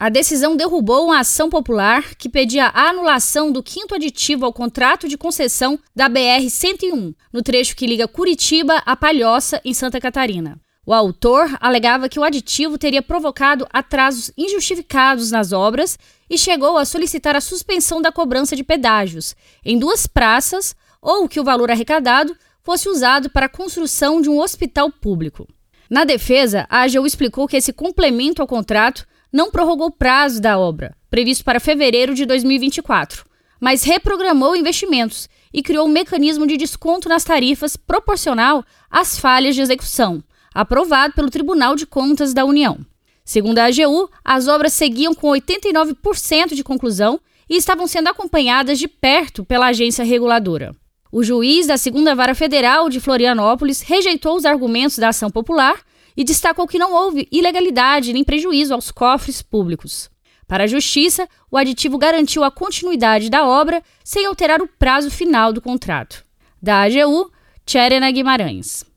A decisão derrubou uma ação popular que pedia a anulação do 5º aditivo ao contrato de concessão da BR-101, no trecho que liga Curitiba a Palhoça, em Santa Catarina. O autor alegava que o aditivo teria provocado atrasos injustificados nas obras e chegou a solicitar a suspensão da cobrança de pedágios em 2 praças ou que o valor arrecadado fosse usado para a construção de um hospital público. Na defesa, a AGU explicou que esse complemento ao contrato não prorrogou o prazo da obra, previsto para fevereiro de 2024, mas reprogramou investimentos e criou um mecanismo de desconto nas tarifas proporcional às falhas de execução, aprovado pelo Tribunal de Contas da União. Segundo a AGU, as obras seguiam com 89% de conclusão e estavam sendo acompanhadas de perto pela agência reguladora. O juiz da 2ª Vara Federal de Florianópolis rejeitou os argumentos da ação popular e destacou que não houve ilegalidade nem prejuízo aos cofres públicos. Para a Justiça, o aditivo garantiu a continuidade da obra sem alterar o prazo final do contrato. Da AGU, Tcherena Guimarães.